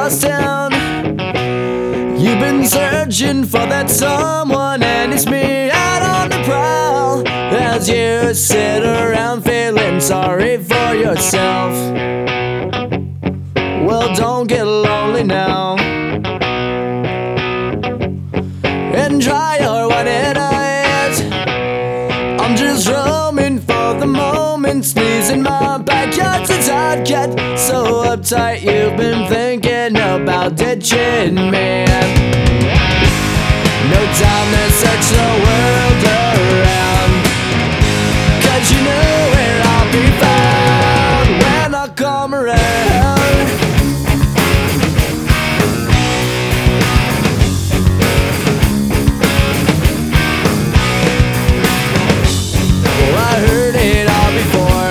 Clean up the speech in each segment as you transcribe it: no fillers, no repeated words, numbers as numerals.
across town. You've been searching for that someone, and it's me out on the prowl. As you sit around feeling sorry for yourself. Well, don't get lonely now, and dry your wide eyes. I'm just roaming for the moment, sneezing my backyard's a tight cat. So uptight you've been thinking about ditching me. No time to search the world around, 'cause you know where I'll be found when I come around. Well, I heard it all before,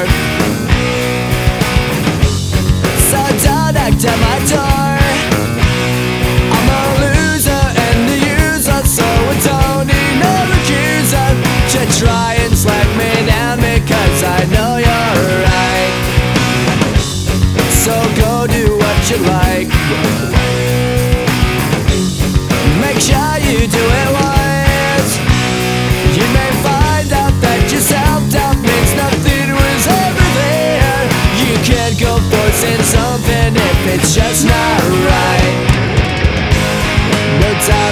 so don't knock at my door. I'm a loser and a user, so I don't need no accuser to try and slack me down, because I know you're right. So go do what you like, make sure you do it once. You may find out that your self-doubt means nothing was ever there. You can't go forcing something if it's just not right. No time